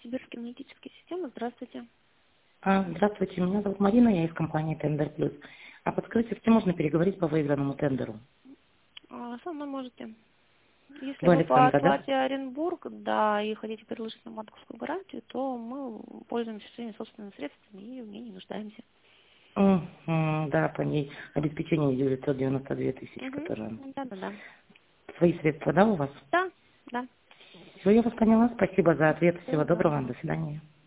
Новосибирские энергетические системы. Здравствуйте. Здравствуйте, меня зовут Марина, я из компании Тендер Плюс. А подскажите, с кем можно переговорить по выигранному тендеру? Со мной можете. Если Вы вы по Александра, да? оплате Оренбург, да, и хотите предложить нам банковскую гарантию, то мы пользуемся своими собственными средствами и в ней не нуждаемся. Да, по ней обеспечение 992 тысячи, Угу. которые... Да. Свои средства, да, у вас? Да, да. Все, я вас поняла. Спасибо за ответ. Всего Всего доброго вам. доброго. До свидания.